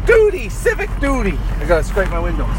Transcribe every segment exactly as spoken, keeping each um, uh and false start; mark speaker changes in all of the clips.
Speaker 1: Duty, civic duty. I gotta scrape my windows.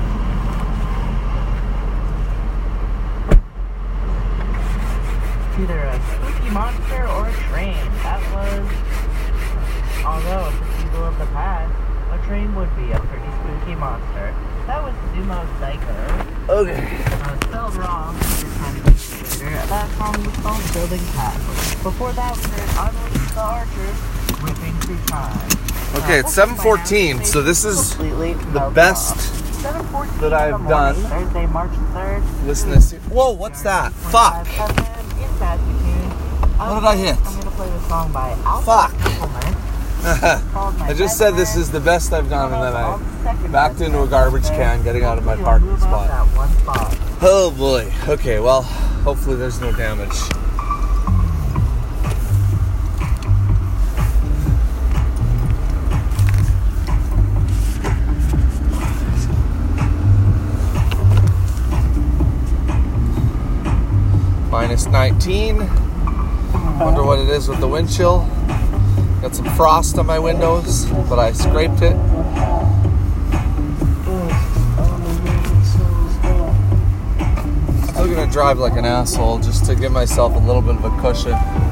Speaker 2: Either a spooky monster or a train. That was, although it's a symbol of the past, a train would be a pretty spooky monster. That was Sumo Psycho.
Speaker 1: Okay.
Speaker 2: Uh, spelled wrong. That song was called Building Castles. Before that, we heard Unleash the Archers, Whipping Through Time.
Speaker 1: Okay, it's seven fourteen, so this is the best that I've done.
Speaker 2: Thursday, March third.
Speaker 1: Listen to this. Whoa, what's that? Fuck. What did I hit?
Speaker 2: I'm gonna play the song by Alpha
Speaker 1: Fuck.
Speaker 2: Supplement.
Speaker 1: I just said this is the best I've done, and then I backed into a garbage can getting out of my parking spot. Oh boy. Okay, well, hopefully there's no damage. minus nineteen. Wonder what it is with the wind chill. Got some frost on my windows, but I scraped it. Still gonna drive like an asshole just to give myself a little bit of a cushion.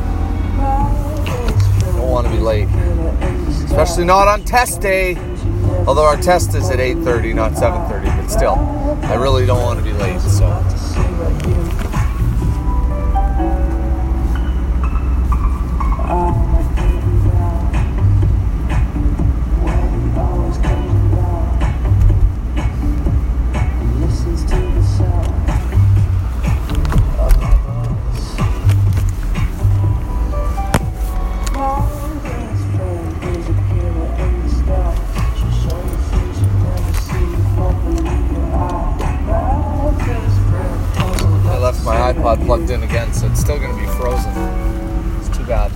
Speaker 1: Don't want to be late, especially not on test day. Although our test is at eight thirty, not seven thirty, but still, I really don't want to be late. So. Plugged in again, so it's still going to be frozen. It's too bad.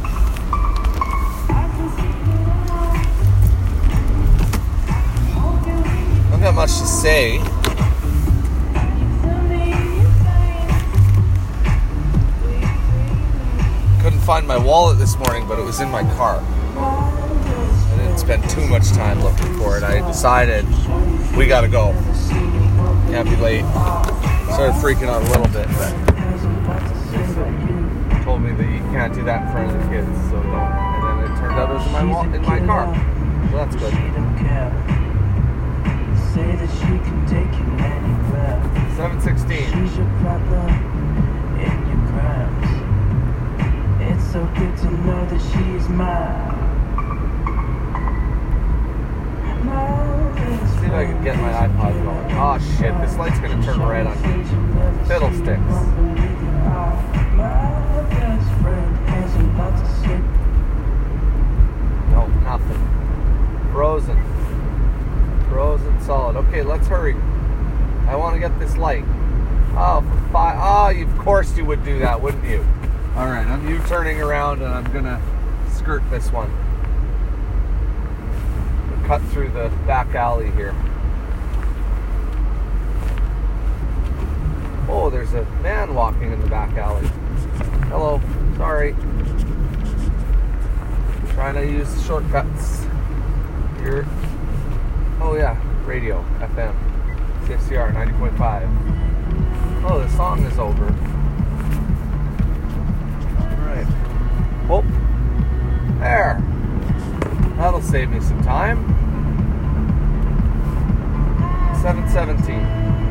Speaker 1: Don't got much to say. Couldn't find my wallet this morning, but it was in my car. I didn't spend too much time looking for it. I decided we got to go. Can't be late. Started freaking out a little bit, but told me that you can't do that in front of the kids, so don't. And then it turned out it was in my wall, in my car. So that's good. seven sixteen. She's your problem in your crimes. It's so good to know that she is mine. See if I can get my iPod going. Oh shit, this light's gonna turn red on me. Fiddlesticks. No, nothing. Frozen. Frozen solid. Okay, let's hurry. I want to get this light. Oh, for five. Oh, of course you would do that, wouldn't you? Alright, I'm U-turning around and I'm gonna skirt this one. Cut through the back alley here. Oh, there's a man walking in the back alley. Hello, sorry. Trying to use the shortcuts here. Oh yeah, radio, F M, C F C R ninety point five. Oh, the song is over. Alright. Oh, there. That'll save me some time. seven seventeen.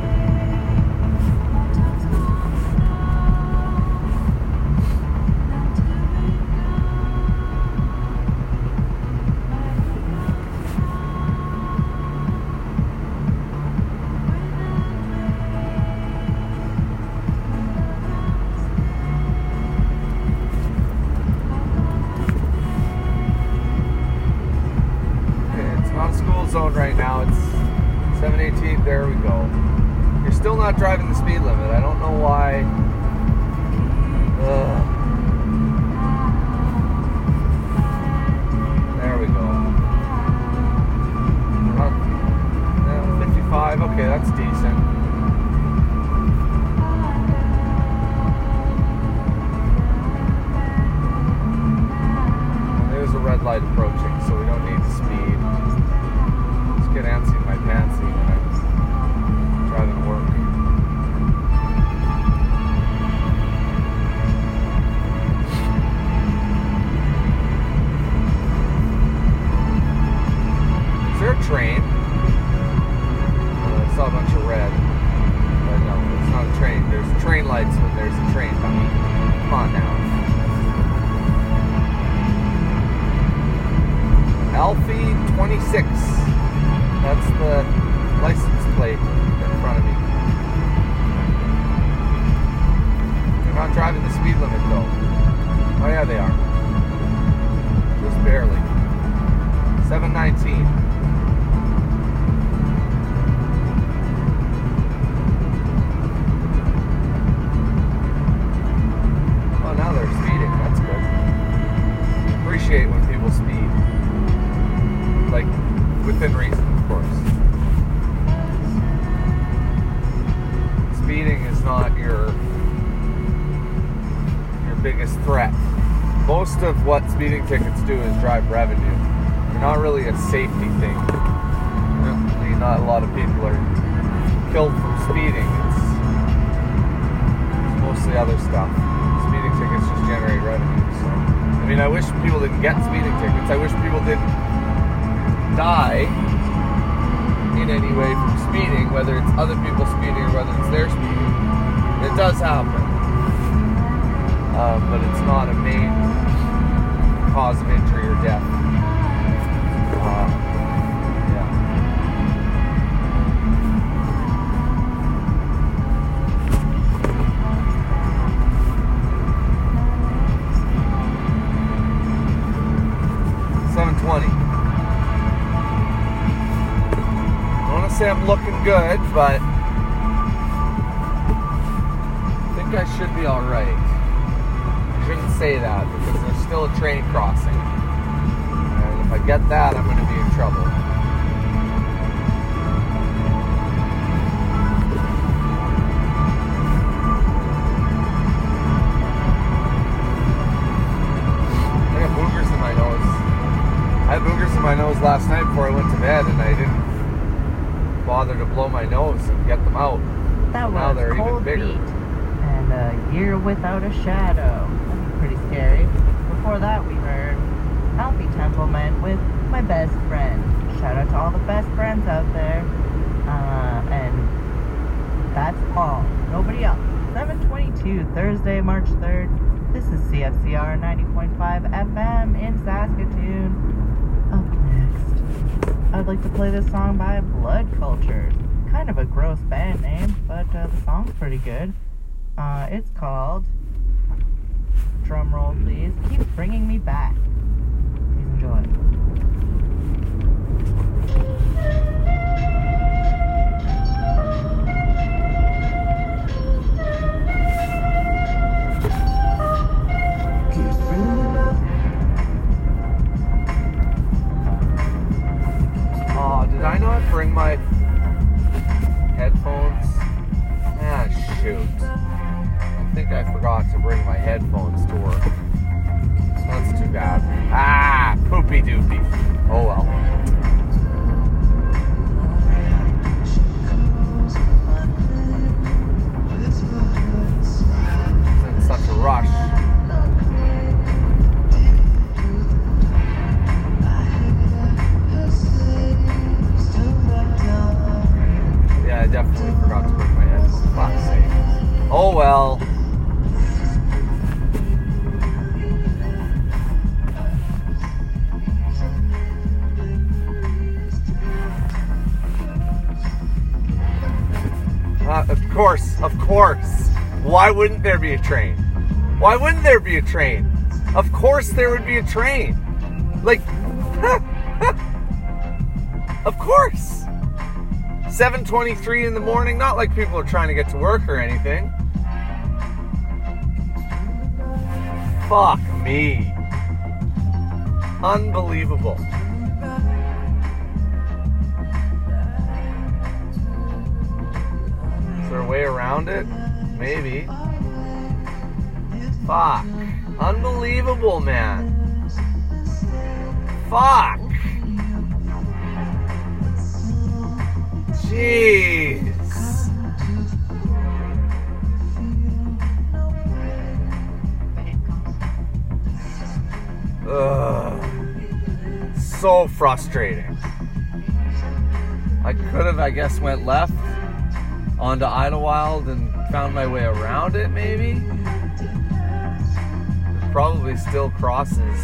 Speaker 1: Zone right now. It's seven eighteen. There we go. You're still not driving the speed limit. I don't know why. Ugh. There we go. Uh, fifty-five. Okay, that's decent. There's a red light approaching, so we don't need to speed. a train. Uh, I saw a bunch of red. But no, it's not a train. There's train lights when there's a train coming. Come on now. Alfie twenty-six. That's the license plate in front of me. They're not driving the speed limit though. Oh yeah, they are. Just barely. seven nineteen. Oh, now they're speeding. That's good. Appreciate when people speed. Like, within reason, of course. Speeding is not your your biggest threat. Most of what speeding tickets do is drive revenue. They're not really a safety thing. Really, not a lot of people are killed from speeding. It's, it's mostly other stuff. Speeding tickets just generate revenue. So, I mean, I wish people didn't get speeding tickets. I wish people didn't die in any way from speeding, whether it's other people speeding or whether it's their speeding. It does happen, um, but it's not a main cause of injury or death. Uh, yeah. seven twenty. Say I'm looking good, but I think I should be alright. I shouldn't say that because there's still a train crossing. And if I get that, I'm going to be in trouble. I got boogers in my nose. I had boogers in my nose last night before I went to bed, and I didn't bother to blow my nose and get them out.
Speaker 2: That
Speaker 1: now
Speaker 2: was
Speaker 1: they're
Speaker 2: Cold
Speaker 1: even bigger.
Speaker 2: Feet and A Year Without a Shadow. That's pretty scary. Before that, we heard Alfie Templeman with My Best Friend. Shout out to all the best friends out there. Uh, and that's all. Nobody else. seven twenty-two, Thursday, March third. This is C F C R ninety point five F M in Saskatoon. Up next, I'd like to play this song by Blood Cultures. Kind of a gross band name, but uh, the song's pretty good. Uh, it's called, drum roll please, Keeps Bringing Me Back. Please enjoy.
Speaker 1: Did I not bring my headphones? Ah, shoot. I think I forgot to bring my headphones to work. That's too bad. Ah, poopy doopy. Oh well. It's in such a rush. I definitely forgot to bring my headphones. Fuck's sake. Oh well. Uh, of course, of course. Why wouldn't there be a train? Why wouldn't there be a train? Of course there would be a train. Like, of course. seven twenty-three in the morning, not like people are trying to get to work or anything. Fuck me. Unbelievable. Is there a way around it? Maybe. Fuck. Unbelievable, man. Fuck. Jeez. Ugh. So frustrating. could have, I guess, went left onto Idlewild and found my way around it, maybe. It probably still crosses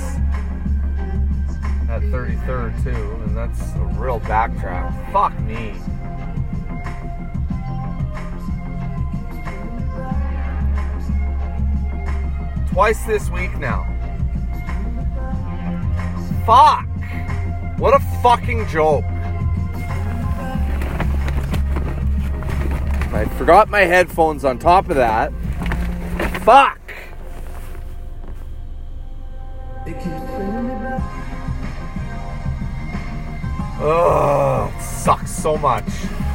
Speaker 1: at thirty-third too, and that's a real backtrack. Fuck me. Twice this week now. Fuck! What a fucking joke. I forgot my headphones on top of that. Fuck! Ugh, it sucks so much.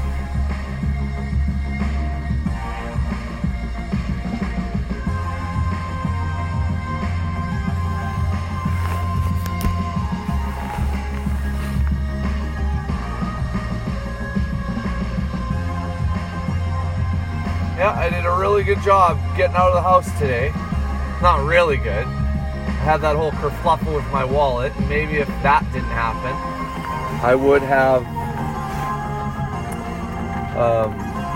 Speaker 1: Yeah, I did a really good job getting out of the house today. Not really good. I had that whole kerfluffle with my wallet, and maybe if that didn't happen, I would have um,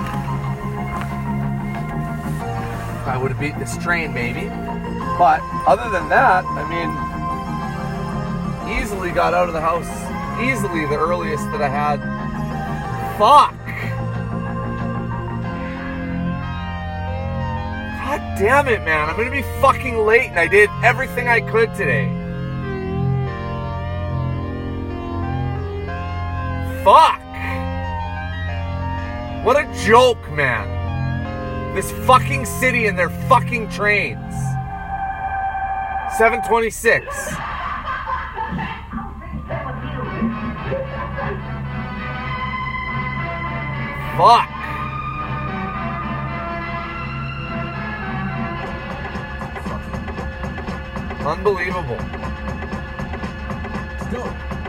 Speaker 1: I would have beaten this train maybe. But other than that, I mean, easily got out of the house. Easily the earliest that I had. Fuck! God damn it, man. I'm gonna be fucking late, and I did everything I could today. Fuck! What a joke, man. This fucking city and their fucking trains. seven twenty-six. Fuck! Unbelievable.
Speaker 3: Go.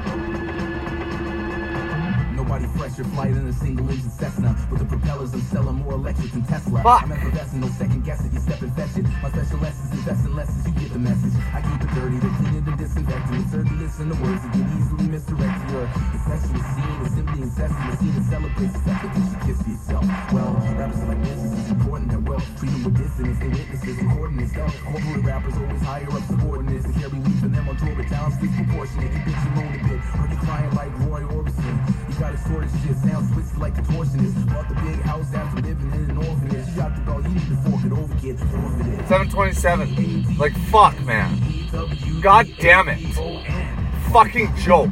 Speaker 3: Nobody fresher flight in a single engine Cessna, with the propellers and selling more electric than Tesla.
Speaker 1: Fuck.
Speaker 3: I'm effervescent, no second guess it, you step and fetch it. My special lessons, invest in lessons, you get the message. I keep it dirty, they're cleaning and disinfecting. It's hard to listen to words that get easily misdirected. You're a sexual scene, a simply incessant, a scene that celebrates the fact that you should kiss for yourself. Well, rappers are like this, it's important that well, treat them with distance, they witnesses, coordinates. Corporate rappers always higher up subordinates. They carry weed for them on tour, but talent's disproportionate. You bitch and moan a bit, heard you crying like Roy Orbison. You got a sort of shit, sounds twisted like contortionist. Bought the big house after living in an orphanage. You got the ball, you need to fork it over, kid.
Speaker 1: seven twenty-seven. Like, fuck, man. God damn it. Fucking joke.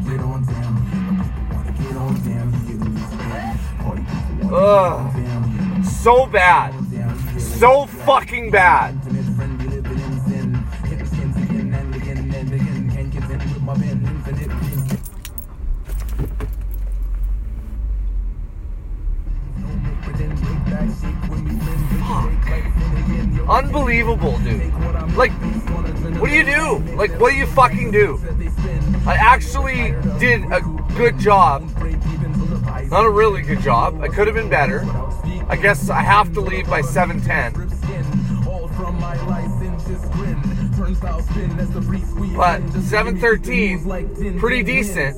Speaker 1: Ugh. So bad. So fucking bad. Unbelievable, dude. Like, what do you do? Like, what do you fucking do? I actually did a good job. Not a really good job. I could have been better. I guess I have to leave by seven ten. But seven thirteen, pretty decent.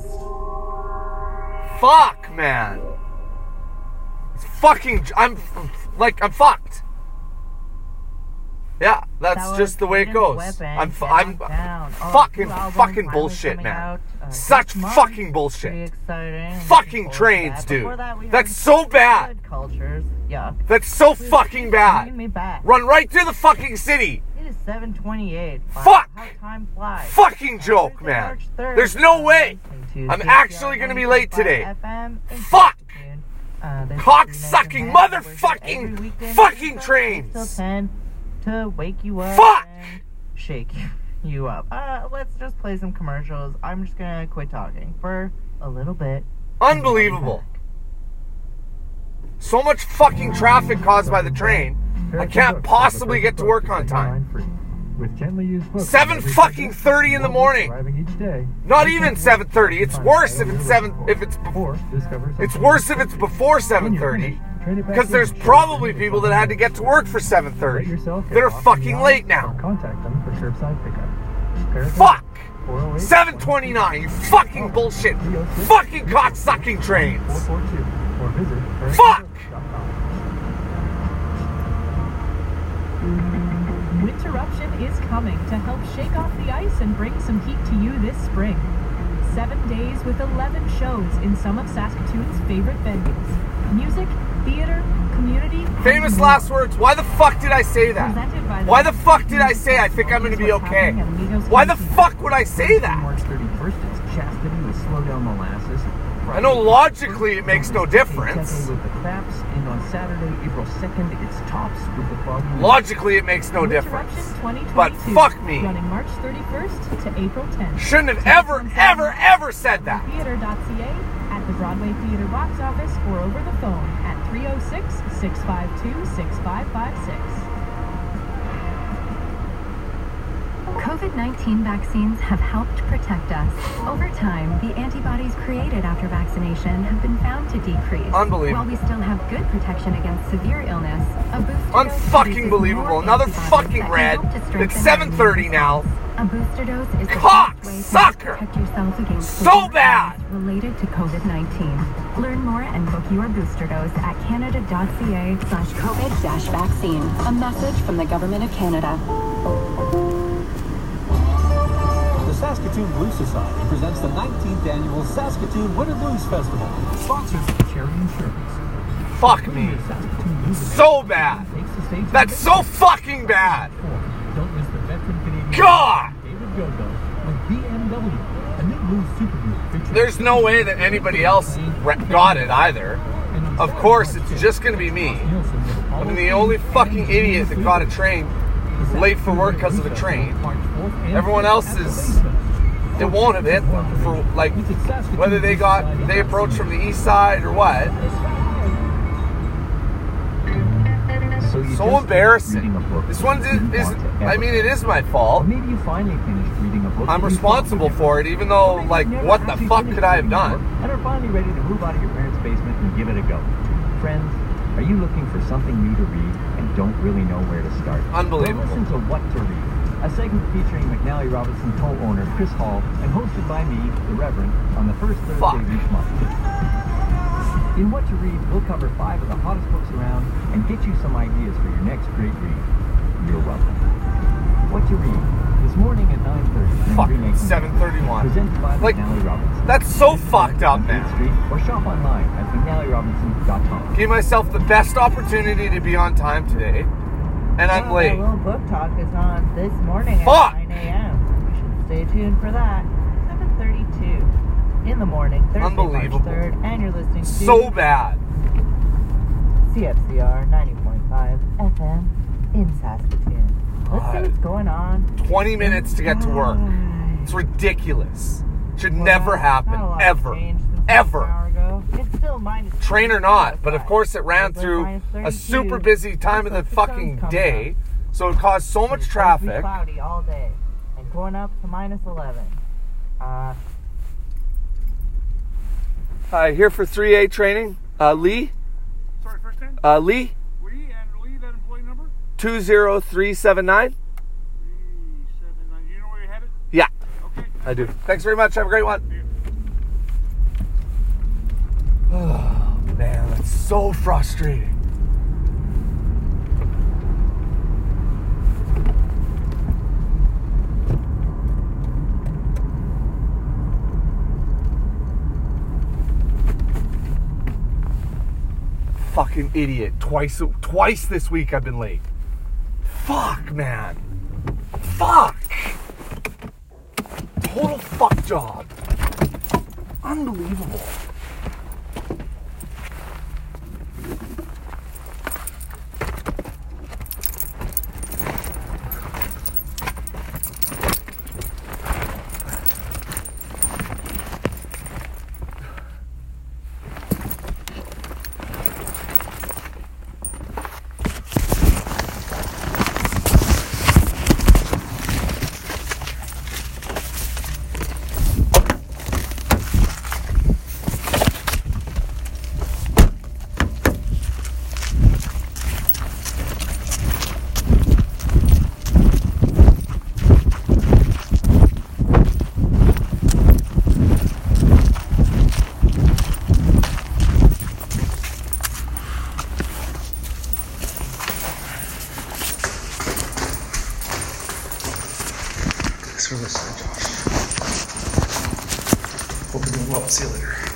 Speaker 1: Fuck, man. It's fucking, I'm, like, I'm fucked. Yeah, that's just the way it goes. I'm, I'm, fucking, fucking bullshit, man. Such fucking bullshit. Fucking trains, dude. That's so bad. That's so fucking bad. Run right through the fucking city.
Speaker 2: It is seven twenty-eight.
Speaker 1: Fuck.
Speaker 2: How time flies.
Speaker 1: Fucking joke, man. There's no way. I'm actually gonna be late today. Fuck. Cock-sucking motherfucking fucking trains.
Speaker 2: To wake you up
Speaker 1: Fuck!
Speaker 2: and shake you up. Uh, let's just play some commercials. I'm just gonna quit talking for a little bit.
Speaker 1: Unbelievable. So much fucking traffic caused by the train. I can't possibly get to work on time. Seven fucking thirty in the morning. Not even seven thirty. It's worse if it's seven. If it's before. It's worse if it's before seven thirty. Because there's probably people that had to get to work for seven thirty. They're fucking late now.
Speaker 4: Contact them for curbside pickup.
Speaker 1: Fuck! seven twenty-nine, you fucking bullshit. Fucking cock-sucking trains.
Speaker 4: or visit
Speaker 1: Fuck!
Speaker 4: dot com.
Speaker 5: Winterruption is coming to help shake off the ice and bring some heat to you this spring. Seven days with eleven shows in some of Saskatoon's favorite venues. Music, theater, community...
Speaker 1: Famous last words. Why the fuck did I say that?
Speaker 5: Presented by the
Speaker 1: Why the fuck did I say I think I'm going to be okay? Why the fuck would I say that?
Speaker 4: March thirty-first, it's Chastity with Slow Down Molasses.
Speaker 1: I know logically it makes no difference.
Speaker 4: Second with the Craps, and on Saturday, April second, it's Tops with the Foggy.
Speaker 1: Logically it makes no difference. But fuck me.
Speaker 5: Running March thirty-first to April tenth.
Speaker 1: Shouldn't have ever, ever, ever said that.
Speaker 5: Theater dot c a, at the Broadway Theater box office, or over the phone at three oh six, six five two, six five five six.
Speaker 6: COVID nineteen vaccines have helped protect us. Over time, the antibodies created after vaccination have been found to decrease.
Speaker 1: Unbelievable.
Speaker 6: While we still have good protection against severe illness, a booster dose
Speaker 1: Unfucking believable.
Speaker 6: produces
Speaker 1: Another
Speaker 6: more
Speaker 1: fucking
Speaker 6: antibodies
Speaker 1: red.
Speaker 6: that can help to strengthen
Speaker 1: It's seven thirty
Speaker 6: our
Speaker 1: now.
Speaker 6: immune response. A booster dose is the
Speaker 1: Cock
Speaker 6: best way to
Speaker 1: sucker.
Speaker 6: protect yourself against
Speaker 1: So
Speaker 6: severe
Speaker 1: bad.
Speaker 6: illness related to COVID nineteen. Learn more and book your booster dose at canada dot c a slash COVID vaccine. A message from the Government of Canada.
Speaker 7: The Saskatoon Blues Society presents the nineteenth annual Saskatoon Winter Blues Festival, sponsored by Cherry Insurance.
Speaker 1: Fuck me.
Speaker 7: Saskatoon Blues
Speaker 1: So bad.
Speaker 7: takes the stage.
Speaker 1: That's so fucking bad.
Speaker 7: Don't miss the veteran Canadian
Speaker 1: God!
Speaker 7: David Gogo with B M W, a new blues supergroup featuring.
Speaker 1: There's no way that anybody else re- got it either.
Speaker 7: And on
Speaker 1: Of
Speaker 7: Saturday,
Speaker 1: course,
Speaker 7: March
Speaker 1: it's
Speaker 7: sixth,
Speaker 1: just gonna be me.
Speaker 7: Nielsen with Apollo
Speaker 1: I'm the only
Speaker 7: Creed
Speaker 1: fucking
Speaker 7: and
Speaker 1: idiot that got a train
Speaker 7: The
Speaker 1: late for
Speaker 7: Saskatoon
Speaker 1: work
Speaker 7: Winter
Speaker 1: 'cause of
Speaker 7: Blues
Speaker 1: a train.
Speaker 7: Festival, March fourth and
Speaker 1: Everyone
Speaker 7: fifth
Speaker 1: else
Speaker 7: at the
Speaker 1: is-
Speaker 7: Basement.
Speaker 1: It won't have hit them for like whether they got they approached from the east side or what.
Speaker 4: So, you
Speaker 1: So
Speaker 4: just
Speaker 1: embarrassing.
Speaker 4: reading a book
Speaker 1: This
Speaker 4: that
Speaker 1: one
Speaker 4: you
Speaker 1: is,
Speaker 4: didn't
Speaker 1: is
Speaker 4: want to
Speaker 1: I
Speaker 4: ever
Speaker 1: mean it is my
Speaker 4: Or
Speaker 1: fault.
Speaker 4: maybe you finally finished reading a book.
Speaker 1: I'm
Speaker 4: that you
Speaker 1: responsible
Speaker 4: thought
Speaker 1: for it, even though
Speaker 4: Maybe
Speaker 1: like
Speaker 4: you never
Speaker 1: what the
Speaker 4: actually
Speaker 1: fuck
Speaker 4: finished
Speaker 1: could I have
Speaker 4: reading a
Speaker 1: done?
Speaker 4: book And are finally ready to move out of your parents' basement and give it a go. Friends, are you looking for something new to read and don't really know where to start?
Speaker 1: Unbelievable.
Speaker 4: Well, listen to What to Read, a segment featuring McNally Robinson co-owner Chris Hall and hosted by me, the Reverend, on the first Thursday
Speaker 1: Fuck.
Speaker 4: of each month. In What to Read, we'll cover five of the hottest books around and get you some ideas for your next great read. You're welcome. What to Read, this morning at nine thirty.
Speaker 1: Fucking seven thirty-one.
Speaker 4: Presented by
Speaker 1: Like,
Speaker 4: McNally Robinson.
Speaker 1: that's so fucked up,
Speaker 4: On
Speaker 1: man.
Speaker 4: eighth Street or shop online at mcnally robinson dot com.
Speaker 1: Gave myself the best opportunity to be on time today, and I'm
Speaker 2: Well,
Speaker 1: late.
Speaker 2: That little book talk is on this morning
Speaker 1: Fuck!
Speaker 2: at nine a.m. You should stay tuned for that. seven thirty-two in the morning, Thursday,
Speaker 1: Unbelievable.
Speaker 2: March third, and you're listening to
Speaker 1: So bad.
Speaker 2: C F C R ninety point five F M in Saskatoon. Let's see
Speaker 1: God.
Speaker 2: what's going on.
Speaker 1: twenty minutes to get to work. It's ridiculous. Should never happen.
Speaker 2: Not a lot
Speaker 1: Ever.
Speaker 2: changed since
Speaker 1: Ever.
Speaker 2: An hour ago. It's still minus
Speaker 1: Train or not, but of course it ran
Speaker 2: It's like
Speaker 1: through
Speaker 2: minus
Speaker 1: a
Speaker 2: thirty-two.
Speaker 1: super busy time of the
Speaker 2: Looks like the
Speaker 1: fucking
Speaker 2: sun's coming
Speaker 1: day, so it caused so much
Speaker 2: It's supposed to be
Speaker 1: traffic.
Speaker 2: cloudy all day and going up to minus eleven. Uh,
Speaker 1: Hi, here for three A training. Uh, Lee?
Speaker 8: Sorry, first name?
Speaker 1: Uh, Lee?
Speaker 8: Lee, and Lee, that employee number?
Speaker 1: two zero three seven nine?
Speaker 8: three seven nine. Do you know where you're headed?
Speaker 1: Yeah,
Speaker 8: Okay.
Speaker 1: I do. Thanks very much. Have a great one. Oh, man, that's so frustrating. Fucking idiot. Twice twice this week I've been late. Fuck, man. Fuck. Total fuck job. Unbelievable.
Speaker 9: Thanks for listening, Josh. Hope you're doing well. See you later.